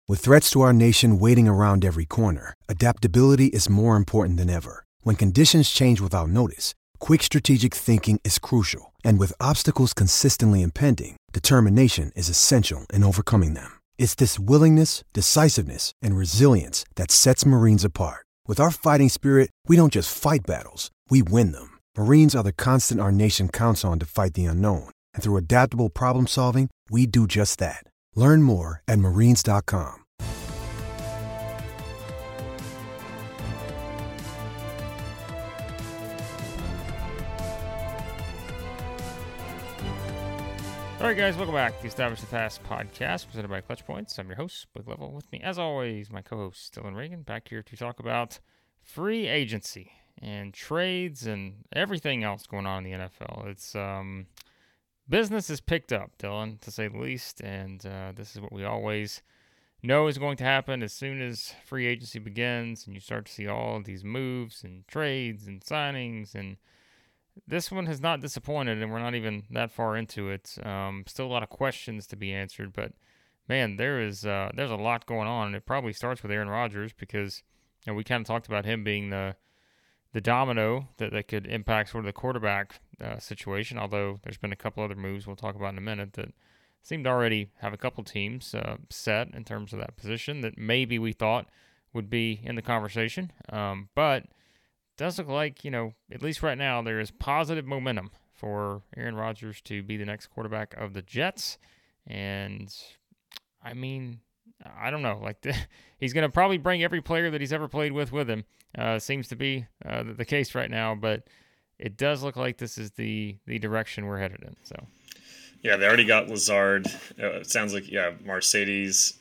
With threats to our nation waiting around every corner, adaptability is more important than ever. When conditions change without notice, quick strategic thinking is crucial. And with obstacles consistently impending, determination is essential in overcoming them. It's this willingness, decisiveness, and resilience that sets Marines apart. With our fighting spirit, we don't just fight battles, we win them. Marines are the constant our nation counts on to fight the unknown. And through adaptable problem solving, we do just that. Learn more at marines.com. All right, guys, welcome back to the Establish the Pass podcast presented by Clutch Points. I'm your host, Blake Level. With me, as always, my co-host, Dylan Reagan, back here to talk about free agency and trades and everything else going on in the NFL. It's business is picked up, Dylan, to say the least, and this is what we always know is going to happen as soon as free agency begins and you start to see all of these moves and trades and signings, and this one has not disappointed, and we're not even that far into it. Still a lot of questions to be answered, but man, there's a lot going on, and it probably starts with Aaron Rodgers because we kind of talked about him being the domino that could impact sort of the quarterback situation, although there's been a couple other moves we'll talk about in a minute that seemed to already have a couple teams set in terms of that position that maybe we thought would be in the conversation. But does look like, at least right now, there is positive momentum for Aaron Rodgers to be the next quarterback of the Jets. And, I mean, I don't know. He's going to probably bring every player that he's ever played with him. Seems to be the case right now. But it does look like this is the direction we're headed in. So, yeah, they already got Lazard. It sounds like, Mercedes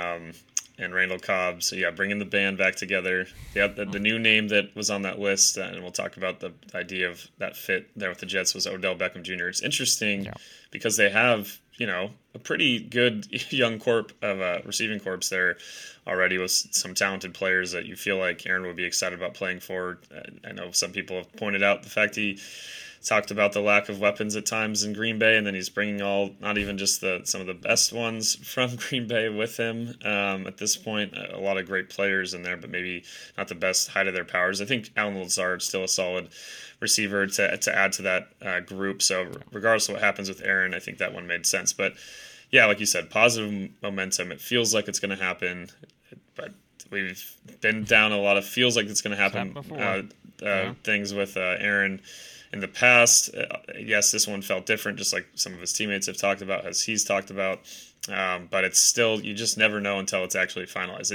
and Randall Cobb. So, bringing the band back together. Yeah, the new name that was on that list, and we'll talk about the idea of that fit there with the Jets, was Odell Beckham Jr. It's interesting because they have, a pretty good young corp of receiving corps there already with some talented players that you feel like Aaron would be excited about playing for. I know some people have pointed out the fact he talked about the lack of weapons at times in Green Bay, and then he's bringing not even just some of the best ones from Green Bay with him. At this point, a lot of great players in there, but maybe not the best height of their powers. I think Alan Lazard's still a solid receiver to add to that group. So regardless of what happens with Aaron, I think that one made sense. But yeah, like you said, positive momentum. It feels like it's going to happen, but we've been down a lot of feels like it's going to happen things with Aaron in the past. Yes, this one felt different, just like some of his teammates have talked about, as he's talked about. But it's still, you just never know until it's actually finalized.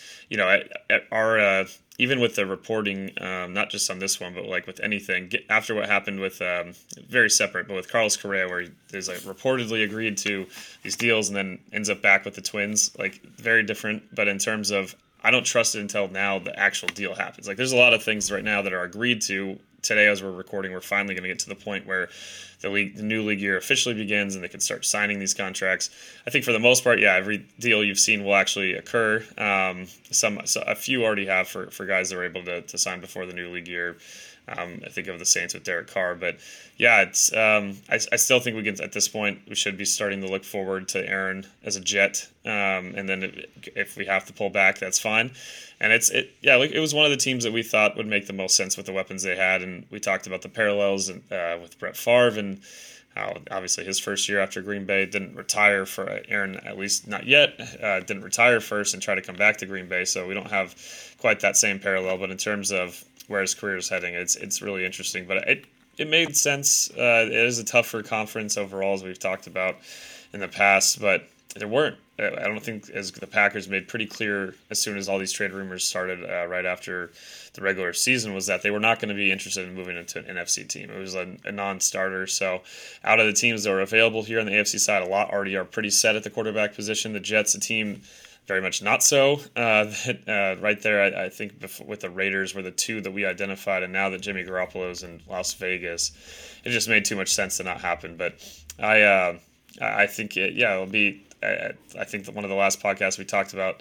Even with the reporting, not just on this one, but like with anything, after what happened with, very separate, but with Carlos Correa, where he's reportedly agreed to these deals and then ends up back with the Twins, very different. But in terms of, I don't trust it until now the actual deal happens. There's a lot of things right now that are agreed to. Today, as we're recording, we're finally going to get to the point where the new league year officially begins and they can start signing these contracts. I think for the most part, every deal you've seen will actually occur. A few already have for guys that were able to sign before the new league year. I think of the Saints with Derek Carr, but it's I still think we can, at this point, we should be starting to look forward to Aaron as a Jet, and then if we have to pull back, that's fine. And it was one of the teams that we thought would make the most sense with the weapons they had, and we talked about the parallels with Brett Favre and how obviously his first year after Green Bay didn't retire for Aaron, at least not yet, didn't retire first and try to come back to Green Bay, so we don't have quite that same parallel. But in terms of where his career is heading, it's really interesting. But it made sense. It is a tougher conference overall, as we've talked about in the past, but there weren't. I don't think, as the Packers made pretty clear as soon as all these trade rumors started right after the regular season, was that they were not going to be interested in moving into an NFC team. It was a non-starter. So out of the teams that were available here on the AFC side, a lot already are pretty set at the quarterback position. The Jets, a team very much not so. Right there, I think with the Raiders were the two that we identified, and now that Jimmy Garoppolo's in Las Vegas, it just made too much sense to not happen. But I think it'll be. I think that one of the last podcasts we talked about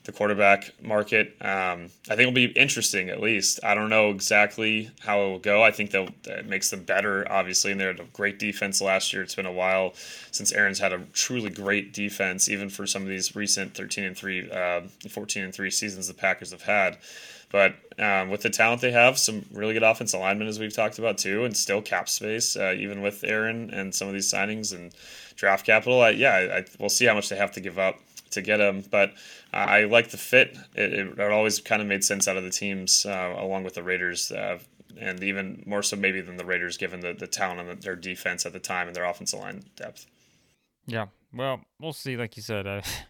the quarterback market. I think it'll be interesting, at least. I don't know exactly how it will go. I think that makes them better, obviously, and they had a great defense last year. It's been a while since Aaron's had a truly great defense, even for some of these recent 13-3, 14-3 seasons the Packers have had. But with the talent they have, some really good offensive linemen, as we've talked about too, and still cap space, even with Aaron and some of these signings and draft capital. We'll see how much they have to give up to get him. But I like the fit. It always kind of made sense out of the teams, along with the Raiders, and even more so maybe than the Raiders, given the talent on their defense at the time and their offensive line depth. Yeah, well, we'll see. Like you said,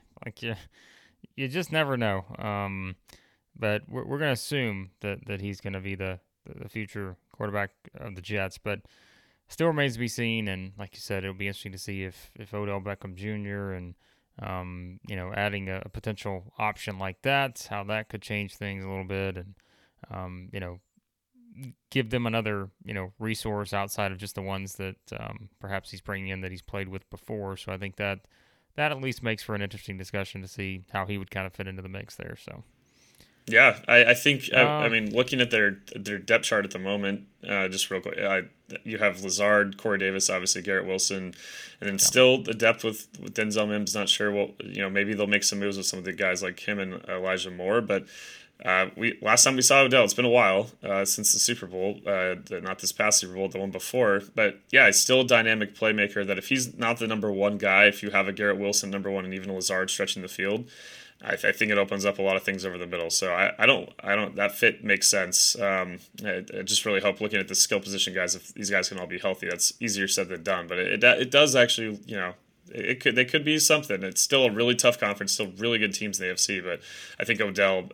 you just never know. But we're going to assume that he's going to be the future quarterback of the Jets. But still remains to be seen. And like you said, it'll be interesting to see if Odell Beckham Jr. and adding a potential option like that, how that could change things a little bit, and give them another resource outside of just the ones that perhaps he's bringing in that he's played with before. So I think that at least makes for an interesting discussion to see how he would kind of fit into the mix there. So. Yeah, I think, I mean, looking at their depth chart at the moment, just real quick, you have Lazard, Corey Davis, obviously Garrett Wilson, and then still the depth with Denzel Mims. Not sure maybe they'll make some moves with some of the guys like him and Elijah Moore. But last time we saw Odell, it's been a while since the Super Bowl, not this past Super Bowl, the one before. But yeah, he's still a dynamic playmaker. That if he's not the number one guy, if you have a Garrett Wilson number one and even a Lazard stretching the field, I think it opens up a lot of things over the middle. So I don't that fit makes sense. I just really hope, looking at the skill position guys, if these guys can all be healthy, that's easier said than done. But it does actually, they could be something. It's still a really tough conference, still really good teams in the AFC. But I think Odell,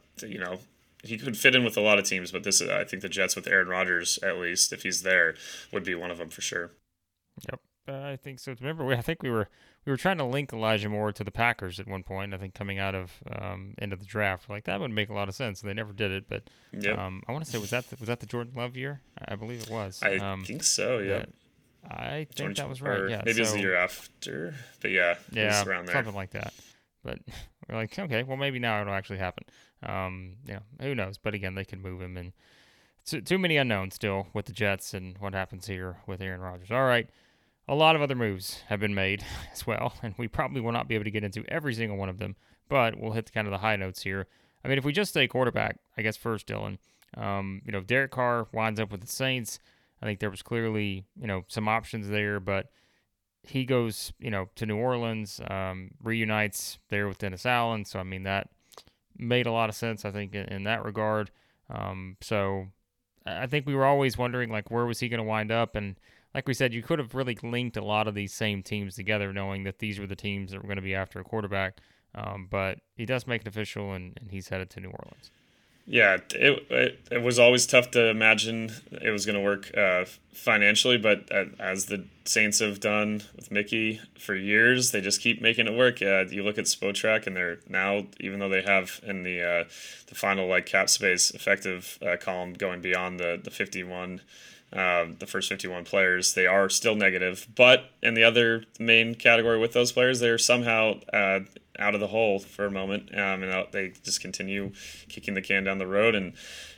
he could fit in with a lot of teams. But I think the Jets with Aaron Rodgers, at least if he's there, would be one of them for sure. Yep. I think so. Remember, I think we were trying to link Elijah Moore to the Packers at one point. I think coming out of end of the draft, like that would make a lot of sense. They never did it, but yep. I want to say was that the Jordan Love year? I believe it was. I think so. Yeah. I think that was right. Yeah, maybe it was the year after, but yeah, it was around there, something like that. But we're like, okay, well maybe now it'll actually happen. Who knows? But again, they can move him, and too many unknowns still with the Jets and what happens here with Aaron Rodgers. All right. A lot of other moves have been made as well, and we probably will not be able to get into every single one of them, but we'll hit kind of the high notes here. I mean, if we just say quarterback, I guess first, Dylan, Derek Carr winds up with the Saints. I think there was clearly, some options there, but he goes, to New Orleans, reunites there with Dennis Allen. So, I mean, that made a lot of sense, I think, in that regard. So I think we were always wondering, like, where was he going to wind up? And like we said, you could have really linked a lot of these same teams together, knowing that these were the teams that were going to be after a quarterback. But he does make it official, and he's headed to New Orleans. Yeah, it was always tough to imagine it was going to work financially, but as the Saints have done with Mickey for years, they just keep making it work. You look at Spotrac, and they're now, even though they have in the final cap space effective column going beyond the 51. The first 51 players, they are still negative. But in the other main category with those players, they're somehow out of the hole for a moment, and they just continue kicking the can down the road. And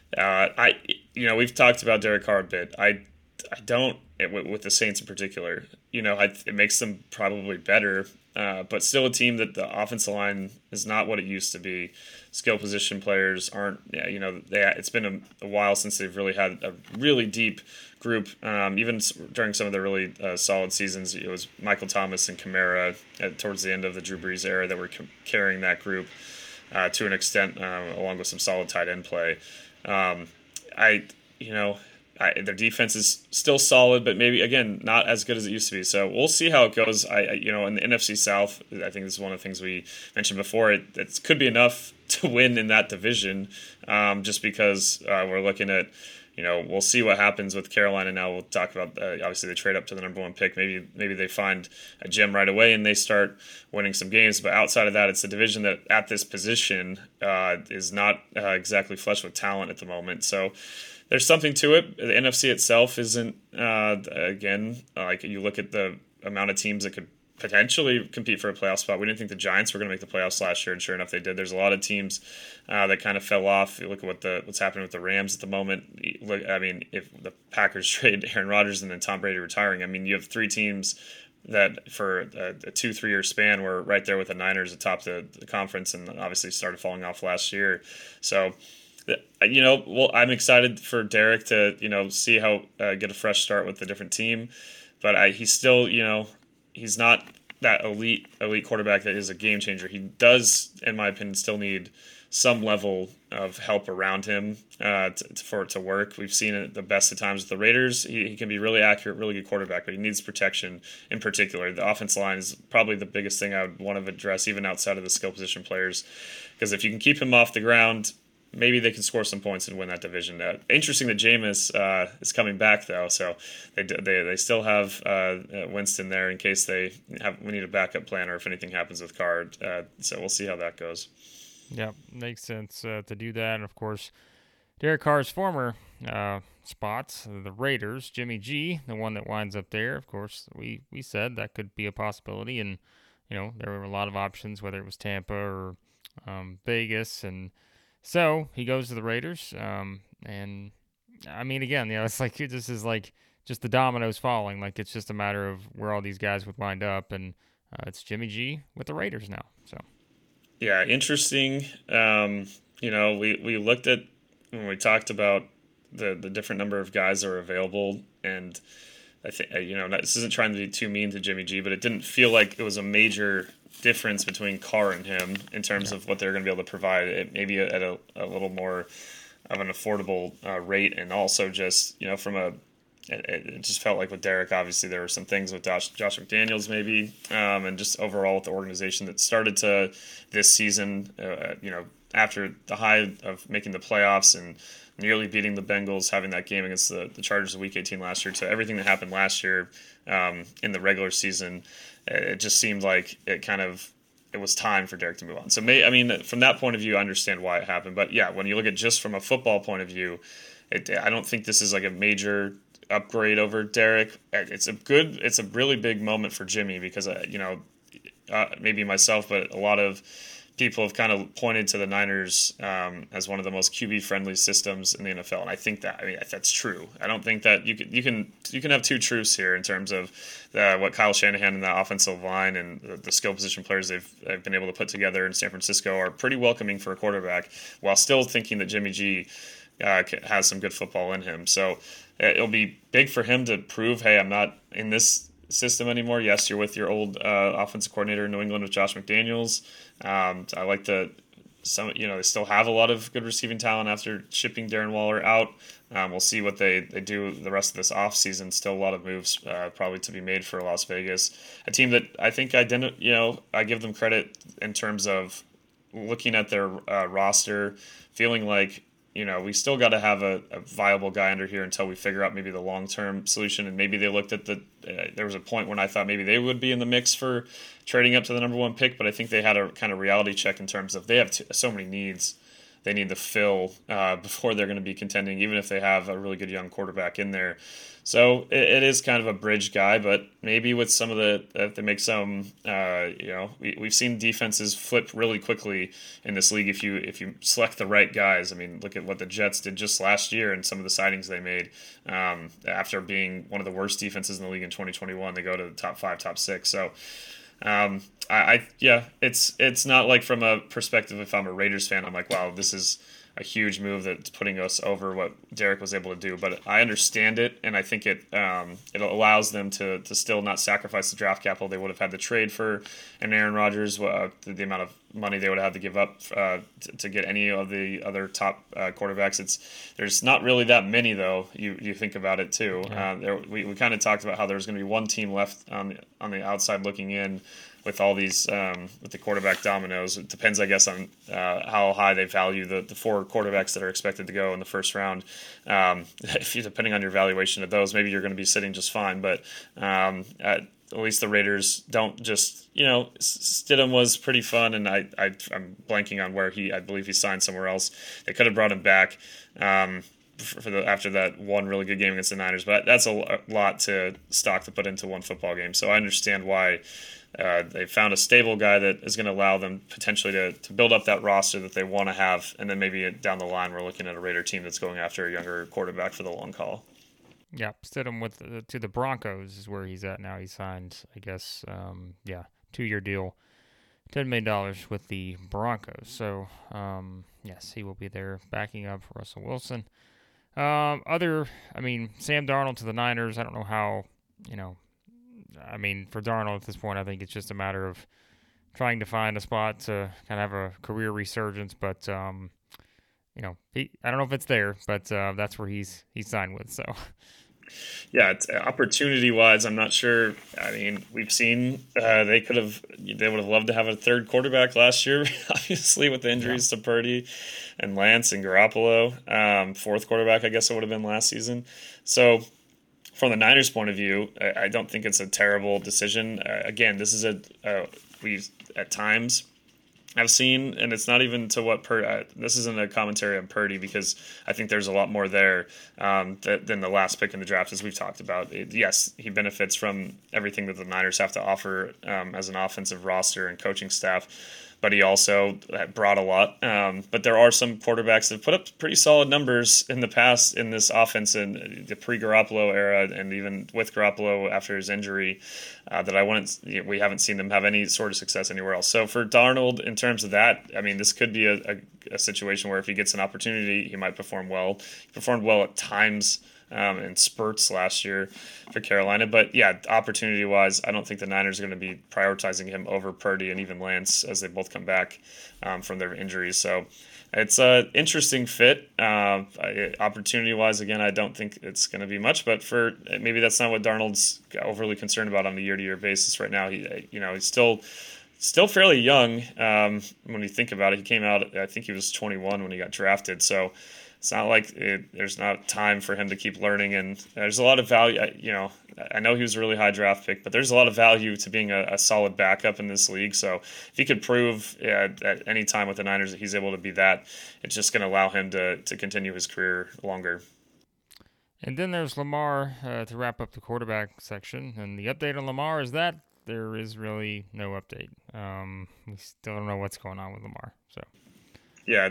we've talked about Derek Carr a bit. I don't, with the Saints in particular. It makes them probably better, but still a team that the offensive line is not what it used to be. Skill position players aren't, it's been a while since they've really had a really deep group. Even during some of the really solid seasons, it was Michael Thomas and Kamara towards the end of the Drew Brees era that were carrying that group to an extent, along with some solid tight end play. Their defense is still solid, but maybe, again, not as good as it used to be. So we'll see how it goes. In the NFC South, I think this is one of the things we mentioned before. It could be enough to win in that division, just because we're looking at, we'll see what happens with Carolina. Now we'll talk about, obviously, they trade up to the number one pick. Maybe they find a gem right away and they start winning some games. But outside of that, it's a division that at this position is not exactly flush with talent at the moment. So there's something to it. The NFC itself isn't, again, like you look at the amount of teams that could potentially compete for a playoff spot. We didn't think the Giants were going to make the playoffs last year, and sure enough, they did. There's a lot of teams that kind of fell off. You look at what's happening with the Rams at the moment. I mean, if the Packers trade Aaron Rodgers and then Tom Brady retiring, I mean, you have three teams that for a 2-3 year span were right there with the Niners atop the conference, and obviously started falling off last year. So, I'm excited for Derek to see how get a fresh start with a different team, but he's still he's not that elite quarterback that is a game changer. He does, in my opinion, still need some level of help around him for it to work. We've seen it the best of times with the Raiders. He can be really accurate, really good quarterback, but he needs protection in particular. The offensive line is probably the biggest thing I would want to address, even outside of the skill position players, because if you can keep him off the ground, maybe they can score some points and win that division. Interesting that Jameis is coming back, though, so they still have Winston there in case we need a backup plan or if anything happens with Carr. So we'll see how that goes. Yeah, makes sense to do that. And, of course, Derek Carr's former spots, the Raiders, Jimmy G, the one that winds up there. Of course, we said that could be a possibility. And, there were a lot of options, whether it was Tampa or Vegas. And so he goes to the Raiders. And, I mean, again, it's like this is like just the dominoes falling. Like it's just a matter of where all these guys would wind up. And it's Jimmy G with the Raiders now. So. Yeah, interesting. We looked at when we talked about the different number of guys that are available, and I think this isn't trying to be too mean to Jimmy G, but it didn't feel like it was a major difference between Carr and him in terms of what they're going to be able to provide. Maybe at a little more of an affordable rate, and also just it just felt like with Derek, obviously there were some things with Josh McDaniels maybe, and just overall with the organization that started to this season, after the high of making the playoffs and nearly beating the Bengals, having that game against the Chargers in Week 18 last year, to everything that happened last year in the regular season, it just seemed like it was time for Derek to move on. So, from that point of view, I understand why it happened. But yeah, when you look at just from a football point of view, I don't think this is like a major upgrade over Derek. It's a really big moment for Jimmy because maybe myself, but a lot of people have kind of pointed to the Niners as one of the most QB friendly systems in the NFL, and I think that's true. I don't think that you can have two truths here in terms of what Kyle Shanahan and the offensive line and the skill position players they've been able to put together in San Francisco are pretty welcoming for a quarterback, while still thinking that Jimmy G has some good football in him. So it'll be big for him to prove, hey, I'm not in this system anymore. Yes, you're with your old offensive coordinator in New England with Josh McDaniels. I like they still have a lot of good receiving talent after shipping Darren Waller out. We'll see what they do the rest of this offseason. Still a lot of moves probably to be made for Las Vegas. A team that I think I give them credit in terms of looking at their roster, feeling like we still got to have a viable guy under here until we figure out maybe the long-term solution. And maybe they looked at there was a point when I thought maybe they would be in the mix for trading up to the number one pick, but I think they had a kind of reality check in terms of they have so many needs they need to fill before they're going to be contending, even if they have a really good young quarterback in there. So it is kind of a bridge guy, but maybe with some of they make some, we've seen defenses flip really quickly in this league if you select the right guys. I mean, look at what the Jets did just last year and some of the signings they made after being one of the worst defenses in the league in 2021. They go to the top 5, top 6. So it's not like from a perspective, if I'm a Raiders fan, I'm like, wow, this is a huge move that's putting us over what Derek was able to do. But I understand it, and I think it allows them to still not sacrifice the draft capital they would have had to trade for an Aaron Rodgers, the amount of money they would have had to give up to get any of the other top quarterbacks. There's not really that many, though. You think about it too. Yeah. We kind of talked about how there's going to be one team left on the outside looking in with all these with the quarterback dominoes. It depends, I guess, on how high they value the 4 quarterbacks that are expected to go in the first round. Depending on your valuation of those, maybe you're going to be sitting just fine. But at least the Raiders don't just, Stidham was pretty fun, and I'm blanking on where I believe he signed somewhere else. They could have brought him back. after that one really good game against the Niners. But that's a lot to put into one football game. So I understand why they found a stable guy that is going to allow them potentially to build up that roster that they want to have, and then maybe down the line we're looking at a Raider team that's going after a younger quarterback for the long haul. Yeah, stood him to the Broncos is where he's at now. He signed, I guess, 2-year deal, $10 million with the Broncos. So, yes, he will be there backing up for Russell Wilson. Sam Darnold to the Niners, I don't know how, for Darnold at this point, I think it's just a matter of trying to find a spot to kind of have a career resurgence. But, I don't know if it's there, but that's where he's signed with, so... Yeah, opportunity-wise, I'm not sure. I mean, we've seen they would have loved to have a third quarterback last year, obviously, with the injuries to Purdy and Lance and Garoppolo. Fourth quarterback, I guess it would have been last season. So from the Niners' point of view, I don't think it's a terrible decision. Again, this is we at times I've seen, and it's not even to what this isn't a commentary on Purdy, because I think there's a lot more there than the last pick in the draft, as we've talked about. Yes, he benefits from everything that the Niners have to offer as an offensive roster and coaching staff, but he also brought a lot. But there are some quarterbacks that put up pretty solid numbers in the past in this offense in the pre-Garoppolo era, and even with Garoppolo after his injury, that we haven't seen them have any sort of success anywhere else. So for Darnold, in terms of that, I mean, this could be a situation where if he gets an opportunity, he might perform well. He performed well at times in spurts last year for Carolina. But yeah, opportunity-wise, I don't think the Niners are going to be prioritizing him over Purdy and even Lance as they both come back from their injuries. So it's an interesting fit. Opportunity-wise, again, I don't think it's going to be much, but maybe that's not what Darnold's overly concerned about on a year-to-year basis right now. He's still fairly young when you think about it. He came out, I think he was 21 when he got drafted, so it's not like there's not time for him to keep learning, and there's a lot of value. I know he was a really high draft pick, but there's a lot of value to being a solid backup in this league. So if he could prove at any time with the Niners that he's able to be that, it's just going to allow him to continue his career longer. And then there's Lamar to wrap up the quarterback section. And the update on Lamar is that there is really no update. We still don't know what's going on with Lamar. So yeah,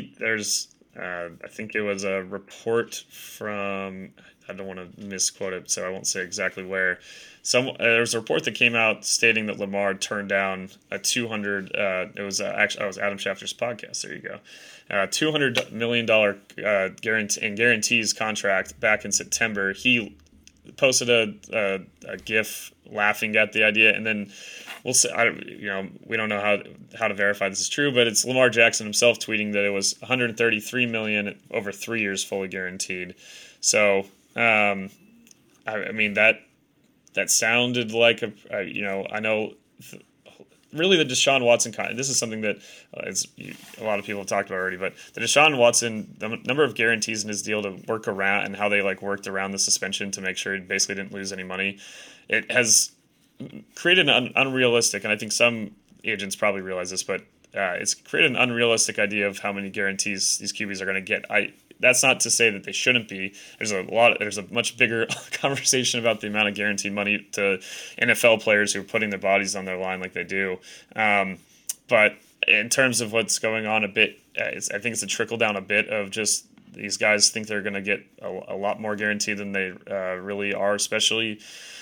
I think it was a report from, I don't want to misquote it, so I won't say exactly where. There was a report that came out stating that Lamar turned down a $200. It was Adam Schefter's podcast. There you go. $200 million guarantees contract back in September. He posted a GIF laughing at the idea, and then we'll say, we don't know how to verify this is true, but it's Lamar Jackson himself tweeting that it was $133 million over 3 years, fully guaranteed. So, I mean that sounded like I know. Really, the Deshaun Watson this is something that a lot of people have talked about already, but the Deshaun Watson, the number of guarantees in his deal to work around and how they worked around the suspension to make sure he basically didn't lose any money, it has created an unrealistic, and I think some agents probably realize this, but it's created an unrealistic idea of how many guarantees these QBs are going to get. That's not to say that they shouldn't be. There's a much bigger conversation about the amount of guaranteed money to NFL players who are putting their bodies on their line like they do. But in terms of what's going on a bit, I think it's a trickle down a bit of just these guys think they're going to get a lot more guaranteed than they really are, especially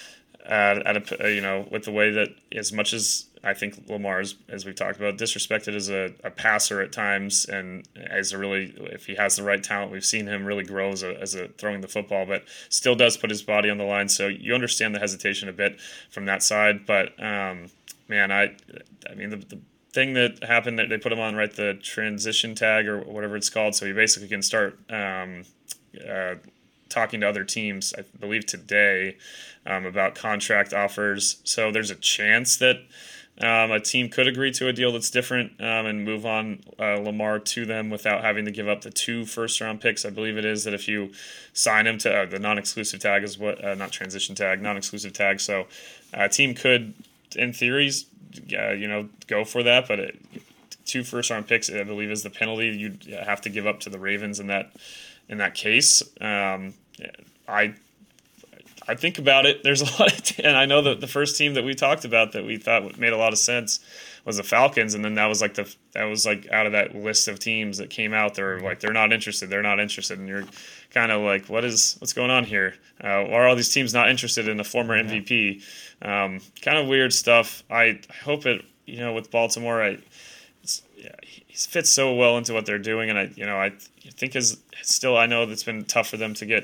with the way that, as much as I think Lamar, as we've talked about, disrespected as a passer at times, and if he has the right talent, we've seen him really grow as a throwing the football, but still does put his body on the line. So you understand the hesitation a bit from that side. But the thing that happened, that they put him on the transition tag or whatever it's called, so he basically can start talking to other teams, I believe today, about contract offers. So there's a chance that a team could agree to a deal that's different and move on Lamar to them without having to give up the 2 first-round picks. I believe it is that if you sign him to the non-exclusive tag is what, not transition tag, non-exclusive tag. So a team could, in theory, go for that, but 2 first-round picks, I believe, is the penalty you'd have to give up to the Ravens in that case. I think about it. There's a lot and I know that the first team that we talked about that we thought made a lot of sense was the Falcons, and then that was like out of that list of teams that came out, they're not interested, and you're kind of like, what's going on here? Why are all these teams not interested in a former MVP? Kind of weird stuff. I hope it, with Baltimore, he fits so well into what they're doing, and I think I know that's been tough for them to get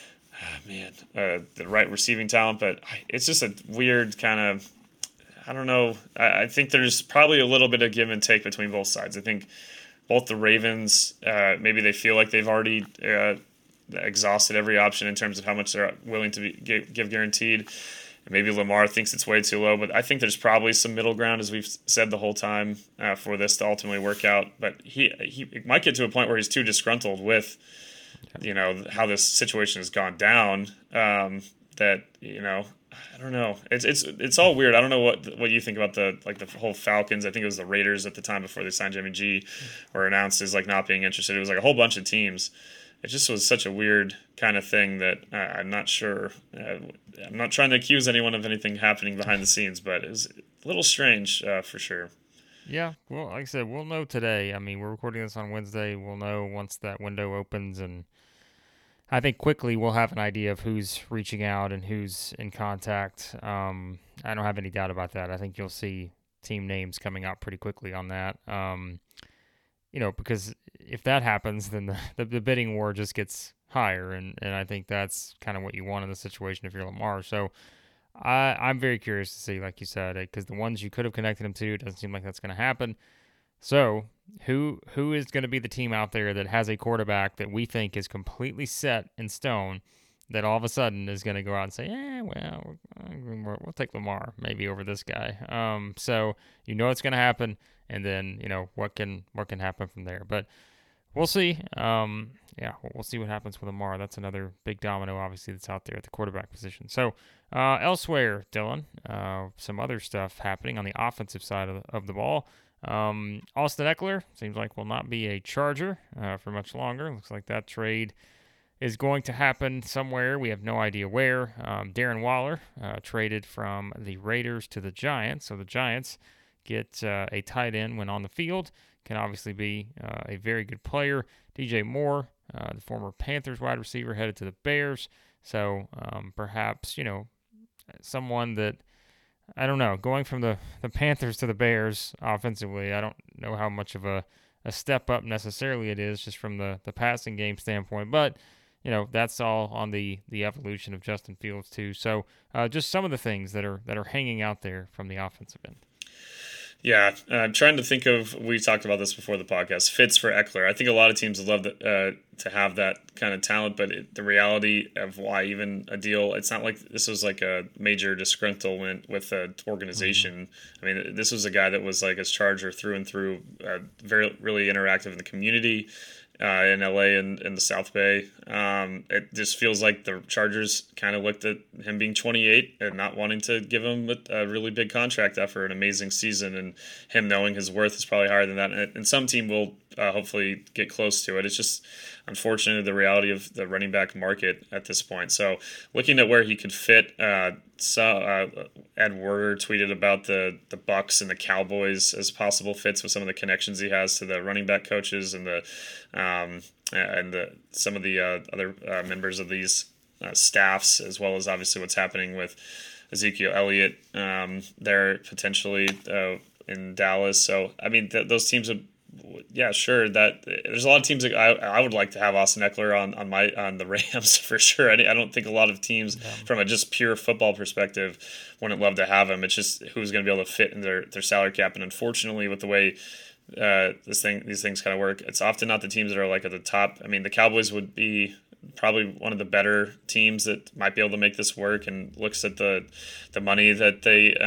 the right receiving talent, but it's just a weird kind of, I don't know. I think there's probably a little bit of give and take between both sides. I think both the Ravens, maybe they feel like they've already exhausted every option in terms of how much they're willing to give guaranteed. And maybe Lamar thinks it's way too low, but I think there's probably some middle ground, as we've said the whole time, for this to ultimately work out. But he might get to a point where he's too disgruntled with how this situation has gone down, that I don't know. It's all weird. I don't know what you think about the whole Falcons. I think it was the Raiders at the time before they signed Jimmy G, were announced as not being interested. It was a whole bunch of teams. It just was such a weird kind of thing that I'm not sure. I'm not trying to accuse anyone of anything happening behind the scenes, but it was a little strange for sure. Yeah, well, like I said, we'll know today. I mean, we're recording this on Wednesday. We'll know once that window opens, and I think quickly we'll have an idea of who's reaching out and who's in contact. I don't have any doubt about that. I think you'll see team names coming out pretty quickly on that. Because if that happens, then the bidding war just gets higher, and I think that's kind of what you want in the situation if you're Lamar. So I'm very curious to see, like you said, because the ones you could have connected him to, it doesn't seem like that's going to happen. So who is going to be the team out there that has a quarterback that we think is completely set in stone, that all of a sudden is going to go out and say, we'll take Lamar maybe over this guy. So it's going to happen, and then what can happen from there. But we'll see. We'll see what happens with Lamar. That's another big domino, obviously, that's out there at the quarterback position. So elsewhere, Dylan, some other stuff happening on the offensive side of the ball. Austin Ekeler seems like will not be a Charger for much longer. Looks like that trade is going to happen somewhere. We have no idea where. Darren Waller traded from the Raiders to the Giants. So the Giants get a tight end when on the field. Can obviously be a very good player. DJ Moore, the former Panthers wide receiver, headed to the Bears. So perhaps, someone that, I don't know, going from the Panthers to the Bears offensively, I don't know how much of a step up necessarily it is just from the passing game standpoint. But, that's all on the evolution of Justin Fields too. So just some of the things that are hanging out there from the offensive end. Yeah, I'm trying to think of, we talked about this before the podcast, fits for Ekeler. I think a lot of teams would love to have that kind of talent, but the reality of why even a deal, it's not like this was like a major disgruntlement with the organization. Mm-hmm. I mean, this was a guy that was like a Charger through and through, very really interactive in the community. In LA and in the South Bay. It just feels like the Chargers kind of looked at him being 28 and not wanting to give him a really big contract after an amazing season, and him knowing his worth is probably higher than that. And some team will hopefully get close to it. It's just unfortunately the reality of the running back market at this point. So looking at where he could fit, Ed Werder tweeted about the Bucs and the Cowboys as possible fits with some of the connections he has to the running back coaches and some of the other members of these staffs, as well as obviously what's happening with Ezekiel Elliott there potentially in Dallas. So I mean those teams would. Yeah, sure. That there's a lot of teams that I would like to have Austin Ekeler on the Rams for sure. I don't think a lot of teams from a just pure football perspective wouldn't love to have him. It's just who's going to be able to fit in their salary cap. And unfortunately, with the way these things kind of work, it's often not the teams that are like at the top. I mean, the Cowboys would be probably one of the better teams that might be able to make this work, and looks at the money that they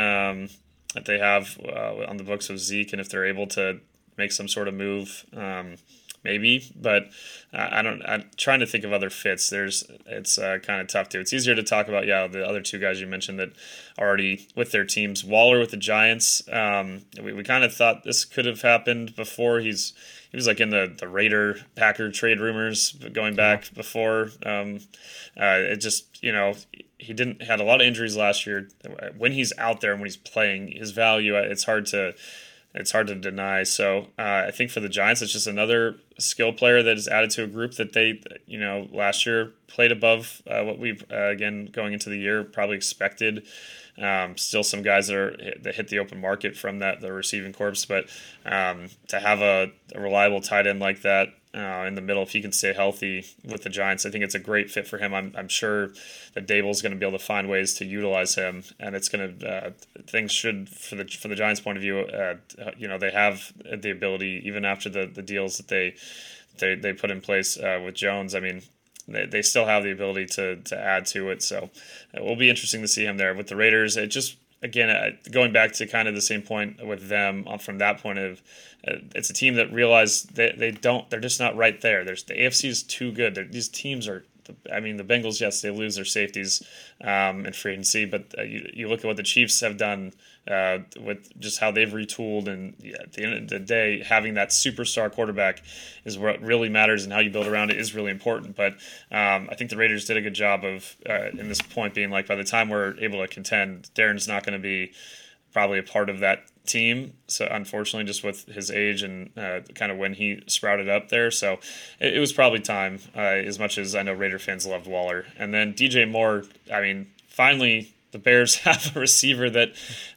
have on the books of Zeke, and if they're able to make some sort of move maybe, but I'm trying to think of other fits. It's kind of tough too. It's easier to talk about the other two guys you mentioned that are already with their teams. Waller with the Giants. We kind of thought this could have happened before. He was like in the Raider Packer trade rumors going back before. It just, he had a lot of injuries last year. When he's out there and when he's playing, his value, it's hard to deny. So I think for the Giants, it's just another skill player that is added to a group that they, last year played above what we've, again, going into the year, probably expected. Still some guys that hit the open market from the receiving corps, but to have a reliable tight end like that in the middle, if he can stay healthy with the Giants, I think it's a great fit for him. I'm sure that Dable's going to be able to find ways to utilize him, and it's going to things should for the Giants' point of view. They have the ability, even after the deals that they put in place with Jones. I mean, they still have the ability to add to it. So it will be interesting to see him there. With the Raiders, it just, again, going back to kind of the same point with them from that point of, it's a team that realized they're just not right there. The AFC is too good. These teams are, the Bengals, yes, they lose their safeties in free agency, but you look at what the Chiefs have done with just how they've retooled, and at the end of the day, having that superstar quarterback is what really matters, and how you build around it is really important. But I think the Raiders did a good job of, in this point, being like, by the time we're able to contend, Darren's not going to be probably a part of that team. So unfortunately, just with his age and kind of when he sprouted up there. So it was probably time, as much as I know Raider fans loved Waller. And then DJ Moore, finally the Bears have a receiver that,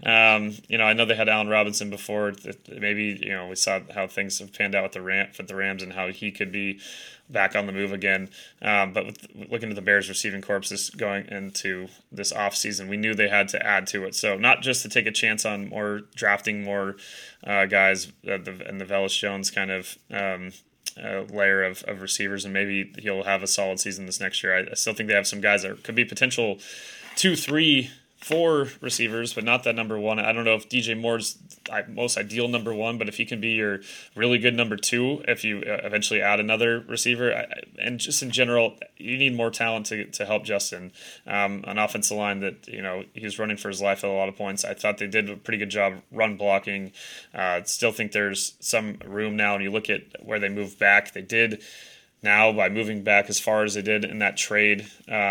I know they had Allen Robinson before. Maybe, we saw how things have panned out with the Rams and how he could be back on the move again. But looking at the Bears receiving corps going into this offseason, we knew they had to add to it. So not just to take a chance on drafting more guys and the Velus Jones kind of layer of receivers, and maybe he'll have a solid season this next year. I still think they have some guys that could be potential 2, 3, 4 receivers, but not that number one. I don't know if DJ Moore's most ideal number one, but if he can be your really good number 2, if you eventually add another receiver, and just in general, you need more talent to help Justin. An offensive line that, he was running for his life at a lot of points. I thought they did a pretty good job run blocking. Still think there's some room now, and you look at where they moved back. They did now by moving back as far as they did in that trade.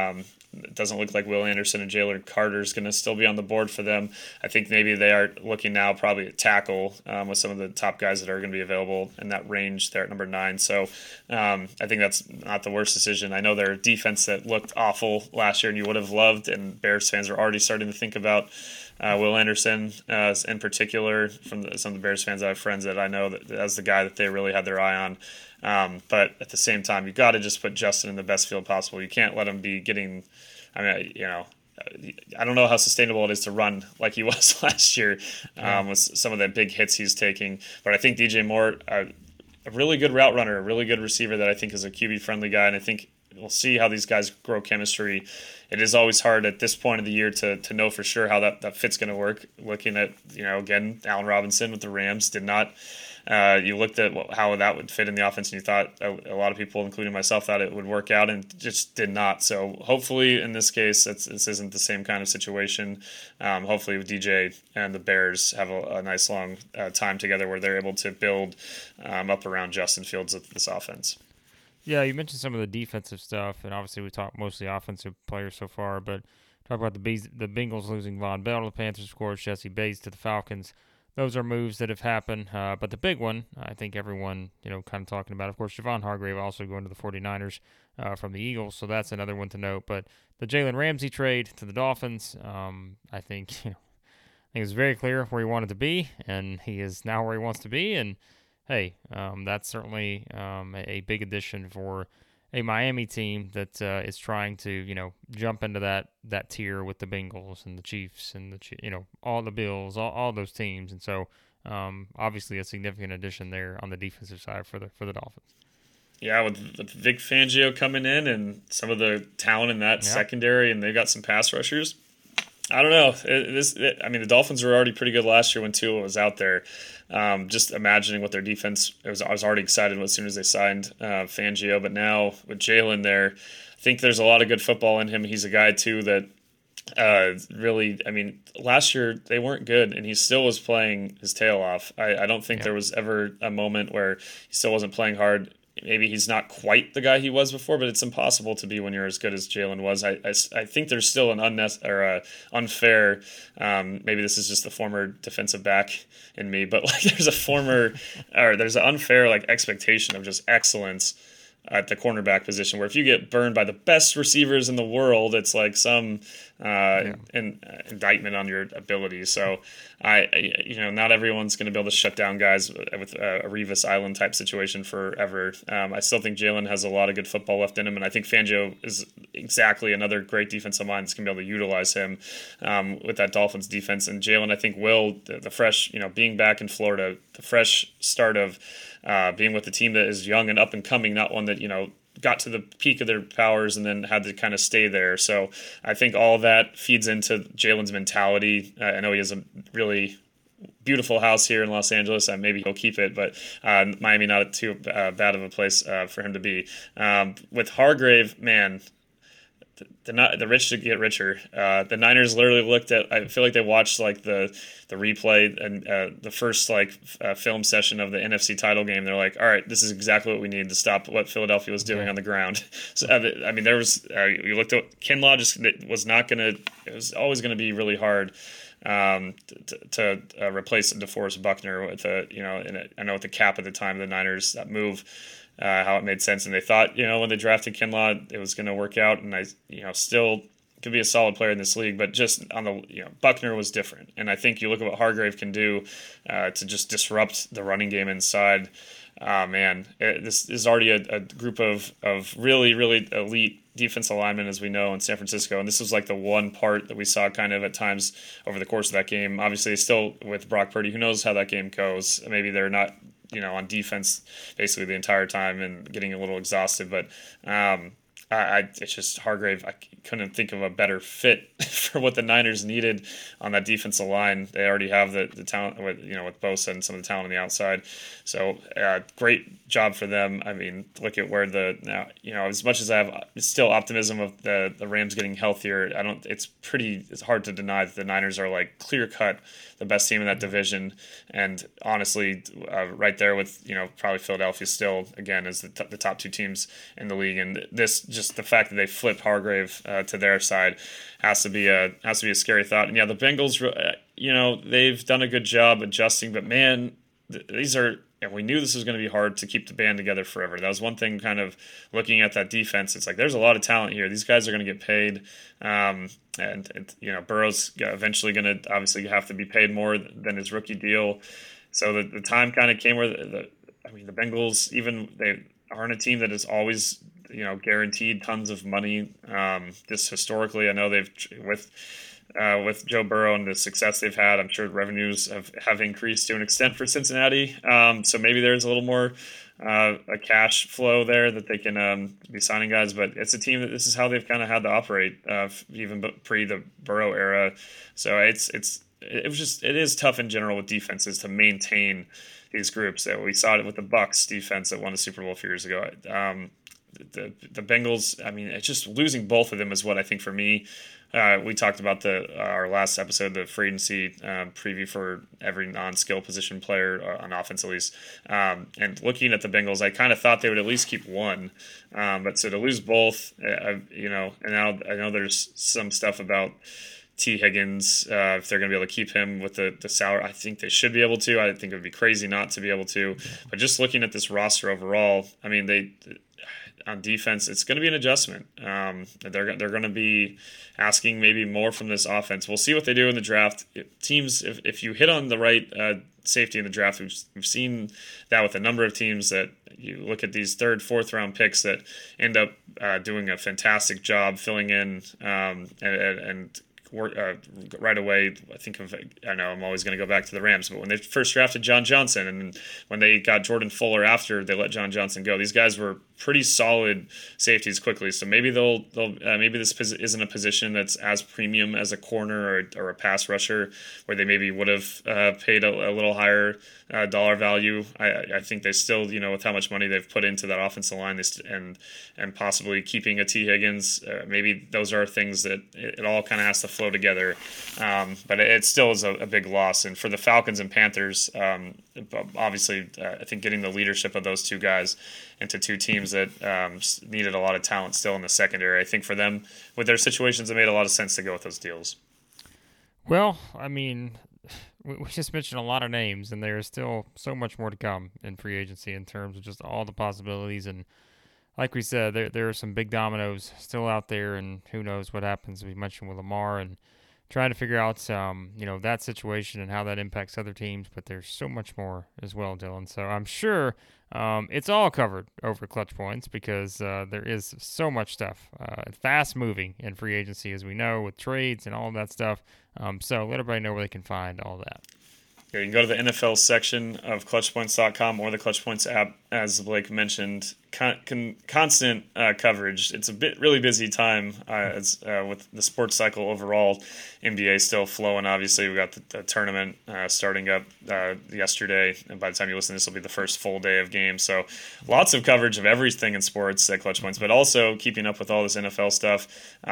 It doesn't look like Will Anderson and Jalen Carter is going to still be on the board for them. I think maybe they are looking now probably at tackle with some of the top guys that are going to be available in that range there at number 9. So I think that's not the worst decision. I know their defense that looked awful last year and you would have loved, and Bears fans are already starting to think about Will Anderson in particular. From some of the Bears fans, I have friends that I know that as the guy that they really had their eye on. But at the same time, you got to just put Justin in the best field possible. You can't let him be getting. I don't know how sustainable it is to run like he was last year with some of the big hits he's taking. But I think DJ Moore, a really good route runner, a really good receiver that I think is a QB-friendly guy, and I think we'll see how these guys grow chemistry. It is always hard at this point of the year to know for sure how that fit's going to work. Looking at, again, Allen Robinson with the Rams did not you looked at how that would fit in the offense, and you thought, a lot of people, including myself, thought it would work out, and just did not. So hopefully in this case, this isn't the same kind of situation. Hopefully with DJ and the Bears have a nice long time together where they're able to build up around Justin Fields with this offense. Yeah, you mentioned some of the defensive stuff, and obviously we talked mostly offensive players so far, but talk about the Bengals losing Von Bell to the Panthers, of course, Jesse Bates to the Falcons. Those are moves that have happened, but the big one, I think everyone, kind of talking about, of course, Javon Hargrave also going to the 49ers from the Eagles, so that's another one to note. But the Jalen Ramsey trade to the Dolphins, I think it's very clear where he wanted to be, and he is now where he wants to be. And hey, that's certainly a big addition for a Miami team that is trying to, jump into that tier with the Bengals and the Chiefs and all the Bills, all those teams. And so, obviously, a significant addition there on the defensive side for the Dolphins. Yeah, with Vic Fangio coming in and some of the talent in that secondary, and they got some pass rushers. I don't know. I mean, the Dolphins were already pretty good last year when Tua was out there. Just imagining what their defense was, I was already excited as soon as they signed Fangio. But now with Jalen there, I think there's a lot of good football in him. He's a guy too that really, I mean, last year they weren't good, and he still was playing his tail off. I don't think there was ever a moment where he still wasn't playing hard. Maybe he's not quite the guy he was before, but it's impossible to be when you're as good as Jalen was. I think there's still an unfair. Maybe this is just the former defensive back in me, but like there's an unfair like expectation of just excellence at the cornerback position, where if you get burned by the best receivers in the world, it's like some indictment on your ability. So not everyone's going to be able to shut down guys with a Revis Island type situation forever. I still think Jalen has a lot of good football left in him, and I think Fangio is exactly another great defensive mind that's going to be able to utilize him with that Dolphins defense. And Jalen, I think, will the fresh, being back in Florida, the fresh start of being with the team that is young and up and coming, not one that got to the peak of their powers and then had to kind of stay there. So I think all of that feeds into Jalen's mentality. I know he has a really beautiful house here in Los Angeles. Maybe he'll keep it, but Miami not too bad of a place for him to be. With Hargrave, man, the rich to get richer. The Niners literally looked at. I feel like they watched like the replay and the first film session of the NFC title game. They're like, all right, this is exactly what we need to stop what Philadelphia was doing on the ground. So I mean, there was you looked at Kinlaw. It was always gonna be really hard to replace DeForest Buckner with I know with the cap at the time of the Niners, that move. How it made sense, and they thought, when they drafted Kinlaw, it was going to work out, and still could be a solid player in this league, but just on the, Buckner was different, and I think you look at what Hargrave can do to just disrupt the running game inside. This is already a group of really, really elite defensive linemen, as we know, in San Francisco, and this was like the one part that we saw kind of at times over the course of that game. Obviously, still with Brock Purdy, who knows how that game goes. Maybe they're not on defense basically the entire time and getting a little exhausted. But it's just Hargrave. I couldn't think of a better fit for what the Niners needed on that defensive line. They already have the talent with Bosa and some of the talent on the outside. So great job for them. I mean, look at where as much as I have still optimism of the Rams getting healthier, it's hard to deny that the Niners are like clear cut the best team in that division, and honestly, right there with probably Philadelphia still again is the top two teams in the league, and this just the fact that they flipped Hargrave to their side has to be a scary thought. And the Bengals, they've done a good job adjusting, but man, these are. And we knew this was going to be hard to keep the band together forever. That was one thing kind of looking at that defense. It's like there's a lot of talent here. These guys are going to get paid. And Burrow's eventually going to obviously have to be paid more than his rookie deal. So the time kind of came where the Bengals, even they aren't a team that is always, guaranteed tons of money. Just historically, I know they've with Joe Burrow and the success they've had, I'm sure revenues have increased to an extent for Cincinnati. So maybe there's a little more a cash flow there that they can be signing guys. But it's a team that this is how they've kind of had to operate even pre the Burrow era. So it is tough in general with defenses to maintain these groups. We saw it with the Bucs defense that won the Super Bowl a few years ago. The Bengals, I mean, it's just losing both of them is what I think for me. We talked about our last episode, the free agency preview for every non-skill position player on offense at least. And looking at the Bengals, I kind of thought they would at least keep one. But so to lose both, and now I know there's some stuff about T. Higgins, if they're going to be able to keep him with the salary. I think they should be able to. I think it would be crazy not to be able to. But just looking at this roster overall, I mean, on defense, it's going to be an adjustment. They're going to be asking maybe more from this offense. We'll see what they do in the draft. Teams, if you hit on the right safety in the draft, we've seen that with a number of teams that you look at these third, fourth round picks that end up doing a fantastic job filling in and right away. I know I'm always going to go back to the Rams, but when they first drafted John Johnson, and when they got Jordan Fuller after they let John Johnson go, these guys were pretty solid safeties quickly. So maybe maybe this isn't a position that's as premium as a corner or a pass rusher, where they maybe would have paid a little higher dollar value. I think they still, with how much money they've put into that offensive line, and possibly keeping a T. Higgins, maybe those are things that it all kind of has to flow together. But it still is a big loss. And for the Falcons and Panthers, obviously, I think getting the leadership of those two guys into two teams that needed a lot of talent still in the secondary, I think for them, with their situations, it made a lot of sense to go with those deals. Well, I mean, we just mentioned a lot of names, and there is still so much more to come in free agency in terms of just all the possibilities. And like we said, there are some big dominoes still out there, and who knows what happens. We mentioned with Lamar and trying to figure out, that situation and how that impacts other teams. But there's so much more as well, Dylan. So I'm sure it's all covered over Clutch Points because there is so much stuff, fast moving in free agency, as we know, with trades and all that stuff. So let everybody know where they can find all that. Yeah, you can go to the NFL section of ClutchPoints.com or the Clutch Points app, as Blake mentioned. Constant coverage. It's a really busy time with the sports cycle overall. NBA still flowing. Obviously, we got the tournament starting up yesterday, and by the time you listen, this will be the first full day of games. So, lots of coverage of everything in sports at Clutch Points, but also keeping up with all this NFL stuff.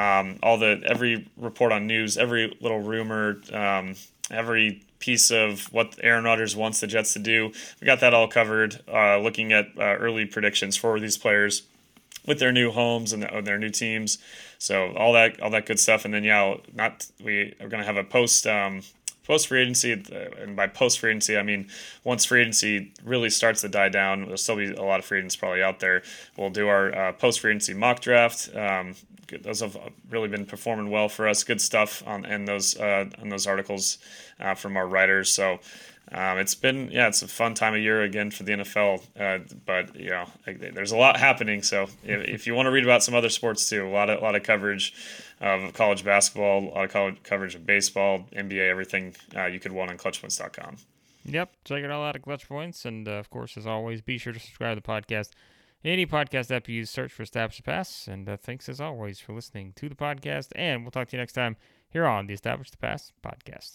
Every report on news, every little rumor, every piece of what Aaron Rodgers wants the Jets to do. We got that all covered, looking at early predictions for these players with their new homes and their new teams. So all that good stuff. And then, we are going to have a post free agency, and by post free agency, I mean once free agency really starts to die down, there'll still be a lot of free agents probably out there. We'll do our post free agency mock draft. Those have really been performing well for us. Good stuff on those articles from our writers. So it's a fun time of year again for the NFL. But there's a lot happening. So if you want to read about some other sports too, a lot of coverage of college basketball, a lot of coverage of baseball, NBA, everything you could want on ClutchPoints.com. Yep, check it all out at Clutch Points, and of course, as always, be sure to subscribe to the podcast. Any podcast app you use, search for Establish the Pass. And thanks as always for listening to the podcast. And we'll talk to you next time here on the Establish the Pass podcast.